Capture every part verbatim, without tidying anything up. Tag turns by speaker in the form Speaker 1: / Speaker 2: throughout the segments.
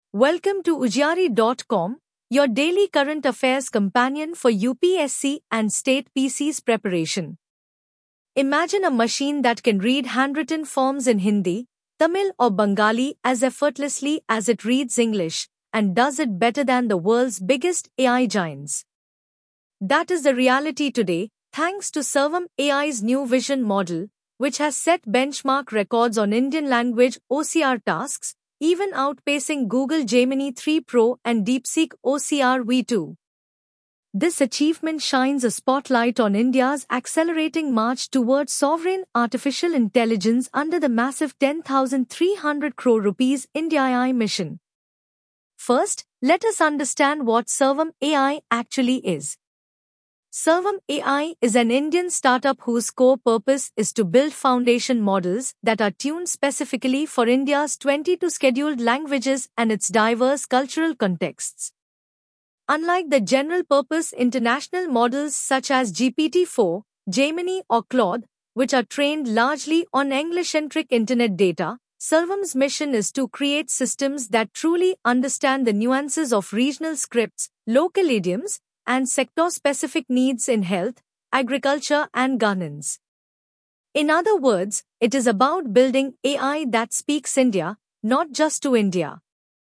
Speaker 1: Welcome to Ujari dot com, your daily current affairs companion for U P S C and state P Cs preparation. Imagine a machine that can read handwritten forms in Hindi, Tamil or Bengali as effortlessly as it reads English, and does it better than the world's biggest A I giants. That is the reality today, thanks to Sarvam A I's new vision model, which has set benchmark records on Indian language O C R tasks, even outpacing Google Gemini three Pro and DeepSeek O C R V two. This achievement shines a spotlight on India's accelerating march towards sovereign artificial intelligence under the massive ten thousand three hundred crore rupees India A I mission. First, let us understand what Sarvam A I actually is. Sarvam A I is an Indian startup whose core purpose is to build foundation models that are tuned specifically for India's twenty-two scheduled languages and its diverse cultural contexts. Unlike the general-purpose international models such as G P T four, Gemini or Claude, which are trained largely on English-centric internet data, Sarvam's mission is to create systems that truly understand the nuances of regional scripts, local idioms, and sector-specific needs in health, agriculture and governance. In other words, it is about building A I that speaks India, not just to India.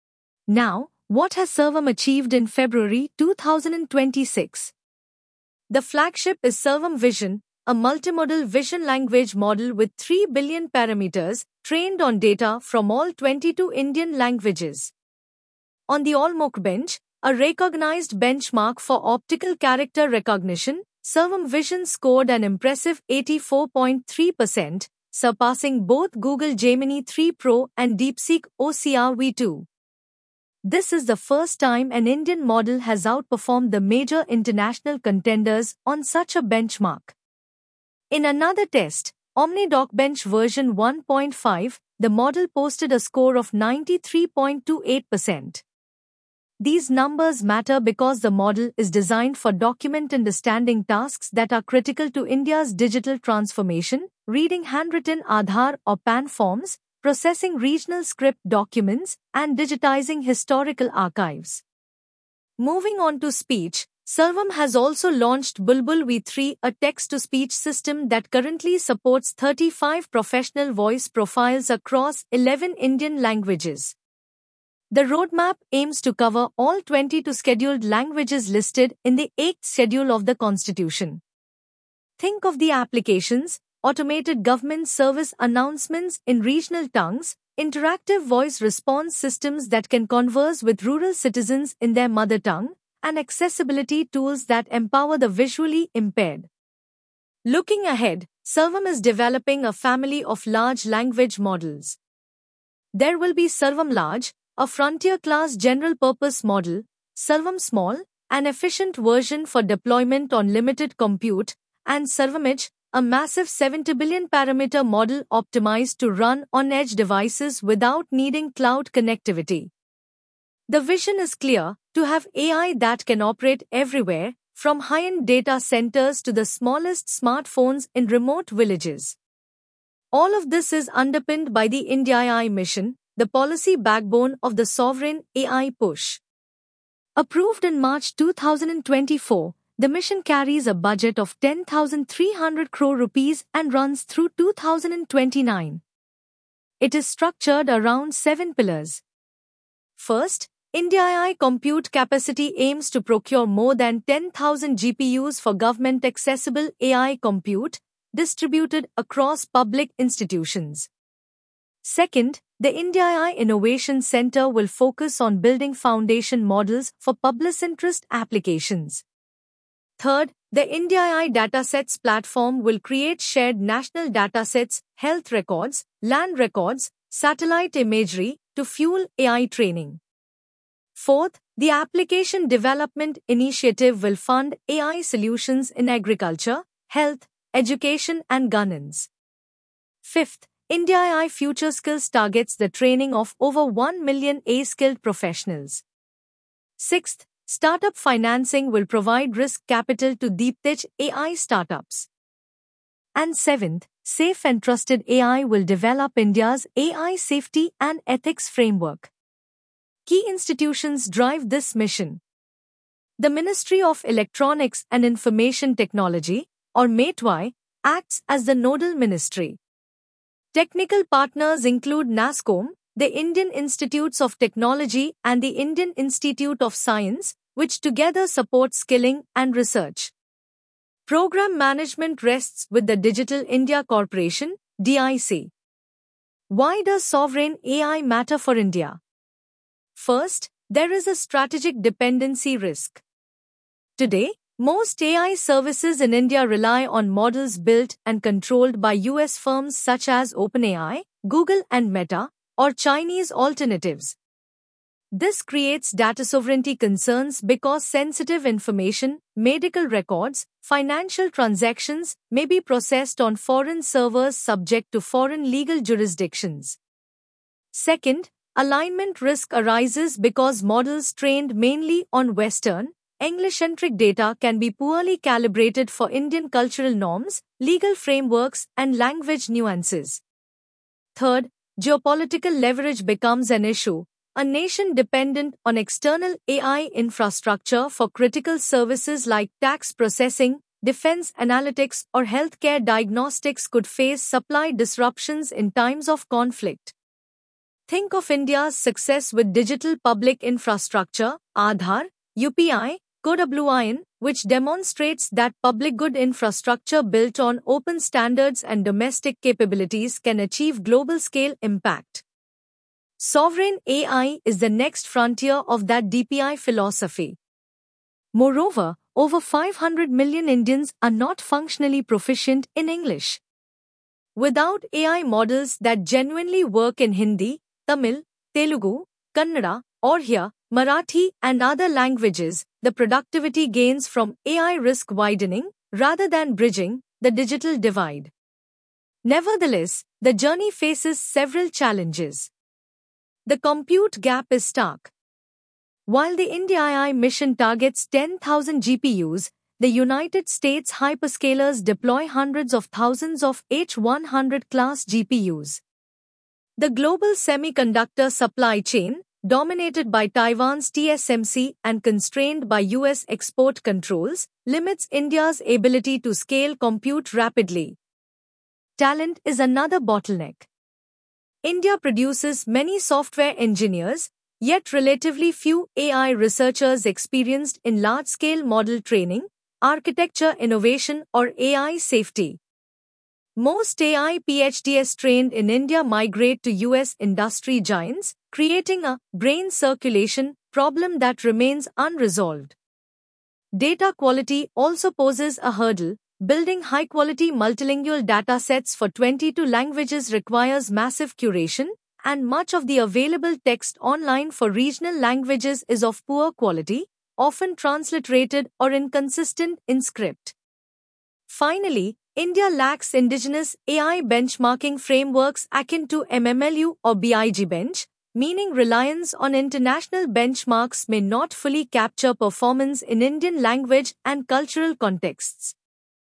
Speaker 1: Now, what has Sarvam achieved in February two thousand twenty-six? The flagship is Sarvam Vision, a multimodal vision language model with three billion parameters, trained on data from all twenty-two Indian languages. On the Olmok bench, a recognized benchmark for optical character recognition, Sarvam Vision scored an impressive eighty-four point three percent, surpassing both Google Gemini three Pro and DeepSeek O C R V two. This is the first time an Indian model has outperformed the major international contenders on such a benchmark. In another test, OmniDocBench version one point five, the model posted a score of ninety-three point two eight percent. These numbers matter because the model is designed for document understanding tasks that are critical to India's digital transformation, reading handwritten Aadhaar or PAN forms, processing regional script documents, and digitizing historical archives. Moving on to speech, Sarvam has also launched Bulbul V three, a text-to-speech system that currently supports thirty-five professional voice profiles across eleven Indian languages. The roadmap aims to cover all twenty-two scheduled languages listed in the eighth schedule of the Constitution. Think of the applications: automated government service announcements in regional tongues, interactive voice response systems that can converse with rural citizens in their mother tongue, and accessibility tools that empower the visually impaired. Looking ahead, Sarvam is developing a family of large language models. There will be Sarvam Large, a frontier-class general-purpose model, Sarvam Small, an efficient version for deployment on limited compute, and Sarvamedge, a massive seventy billion parameter model optimized to run on edge devices without needing cloud connectivity. The vision is clear: to have A I that can operate everywhere, from high-end data centers to the smallest smartphones in remote villages. All of this is underpinned by the India A I mission, the policy backbone of the sovereign A I push. Approved in March two thousand twenty-four, the mission carries a budget of ten thousand three hundred crore rupees and runs through two thousand twenty-nine. It is structured around seven pillars. First, India A I compute capacity aims to procure more than ten thousand G P Us for government-accessible A I compute, distributed across public institutions. Second, the India A I Innovation Center will focus on building foundation models for public interest applications. Third, the India A I Datasets platform will create shared national datasets, health records, land records, satellite imagery to fuel A I training. Fourth, the Application Development Initiative will fund A I solutions in agriculture, health, education and governance. Fifth, India A I Future Skills targets the training of over one million A-skilled professionals. Sixth, startup financing will provide risk capital to deep-tech A I startups. And seventh, Safe and Trusted A I will develop India's A I safety and ethics framework. key institutions drive this mission. The Ministry of Electronics and Information Technology, or METWI, acts as the nodal ministry. Technical partners include NASSCOM, the Indian Institutes of Technology and the Indian Institute of Science, which together support skilling and research. Program management rests with the Digital India Corporation, D I C. Why does sovereign A I matter for India? First, there is a strategic dependency risk. Today, most A I services in India rely on models built and controlled by U S firms such as OpenAI, Google and Meta, or Chinese alternatives. This creates data sovereignty concerns because sensitive information, medical records, financial transactions may be processed on foreign servers subject to foreign legal jurisdictions. Second, alignment risk arises because models trained mainly on Western, English-centric data can be poorly calibrated for Indian cultural norms, legal frameworks, and language nuances. Third, geopolitical leverage becomes an issue. A nation dependent on external A I infrastructure for critical services like tax processing, defense analytics, or healthcare diagnostics could face supply disruptions in times of conflict. Think of India's success with digital public infrastructure, Aadhaar, U P I, CodeWin, which demonstrates that public good infrastructure built on open standards and domestic capabilities can achieve global-scale impact. Sovereign A I is the next frontier of that D P I philosophy. Moreover, over five hundred million Indians are not functionally proficient in English. Without A I models that genuinely work in Hindi, Tamil, Telugu, Kannada, Oriya, Marathi, and other languages, the productivity gains from A I risk widening rather than bridging the digital divide. Nevertheless, the journey faces several challenges. The compute gap is stark. While the India A I mission targets ten thousand G P Us, the United States hyperscalers deploy hundreds of thousands of H one hundred class G P Us. The global semiconductor supply chain, dominated by Taiwan's T S M C and constrained by U S export controls, limits India's ability to scale compute rapidly. Talent is another bottleneck. India produces many software engineers, yet relatively few A I researchers experienced in large-scale model training, architecture innovation, or A I safety. Most A I PhDs trained in India migrate to U S industry giants, creating a brain circulation problem that remains unresolved. Data quality also poses a hurdle. Building high-quality multilingual datasets for twenty-two languages requires massive curation, and much of the available text online for regional languages is of poor quality, often transliterated or inconsistent in script. Finally, India lacks indigenous A I benchmarking frameworks akin to M M L U or B I G Bench, meaning reliance on international benchmarks may not fully capture performance in Indian language and cultural contexts.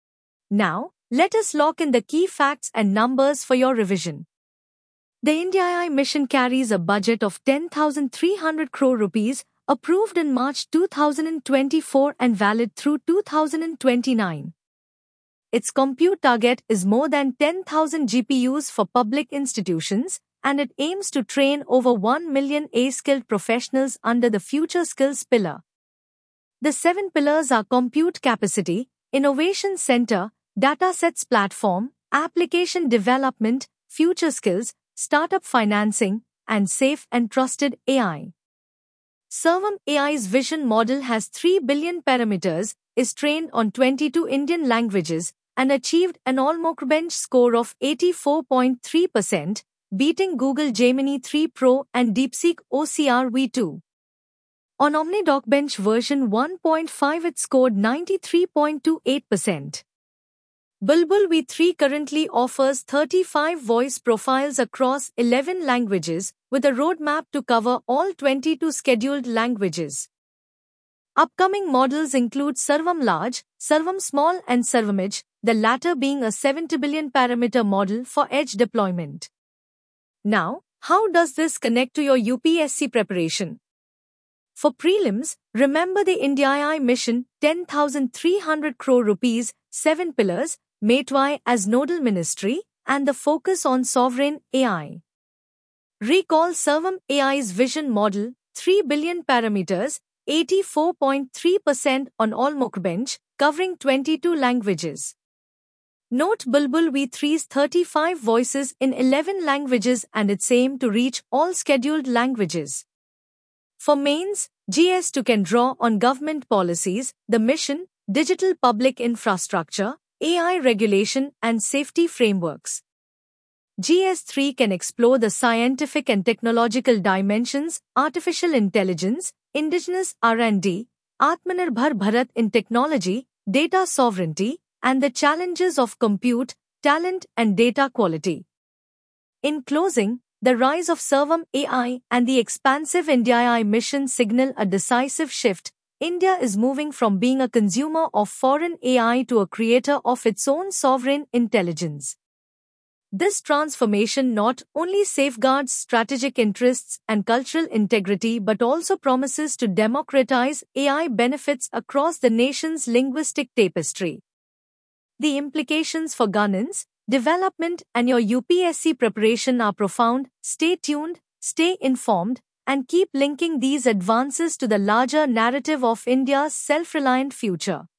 Speaker 1: Now, let us lock in the key facts and numbers for your revision. The India A I mission carries a budget of ten thousand three hundred crore rupees, approved in March two thousand twenty-four and valid through two thousand twenty-nine. Its compute target is more than ten thousand G P Us for public institutions, and it aims to train over one million A-skilled professionals under the Future Skills Pillar. The seven pillars are compute capacity, innovation center, datasets platform, application development, future skills, startup financing, and safe and trusted A I. Sarvam A I's vision model has three billion parameters, is trained on twenty-two Indian languages, and achieved an Olmocbench score of eighty-four point three percent, beating Google Gemini three Pro and DeepSeek O C R V two. On OmniDocBench version one point five it scored ninety-three point two eight percent. Bulbul V three currently offers thirty-five voice profiles across eleven languages, with a roadmap to cover all twenty-two scheduled languages. Upcoming models include Sarvam Large, Sarvam Small and Sarvamedge, the latter being a seventy billion parameter model for edge deployment. Now, how does this connect to your U P S C preparation? For prelims, remember the India mission, ten thousand three hundred crore rupees, seven pillars, Metwai as nodal ministry, and the focus on sovereign A I. Recall Sarvam A I's vision model, three billion parameters, eighty-four point three percent on all Mockbench, covering twenty-two languages. Note Bulbul V three's thirty-five voices in eleven languages and its aim to reach all scheduled languages. For mains, G S two can draw on government policies, the mission, digital public infrastructure, A I regulation and safety frameworks. G S three can explore the scientific and technological dimensions, artificial intelligence, indigenous R and D, Atmanirbhar Bharat in technology, data sovereignty, and the challenges of compute, talent and data quality. In closing, the rise of Sarvam A I and the expansive India mission signal a decisive shift. India is moving from being a consumer of foreign A I to a creator of its own sovereign intelligence. This transformation not only safeguards strategic interests and cultural integrity but also promises to democratize A I benefits across the nation's linguistic tapestry. The implications for governance, development, and your U P S C preparation are profound. Stay tuned, stay informed, and keep linking these advances to the larger narrative of India's self-reliant future.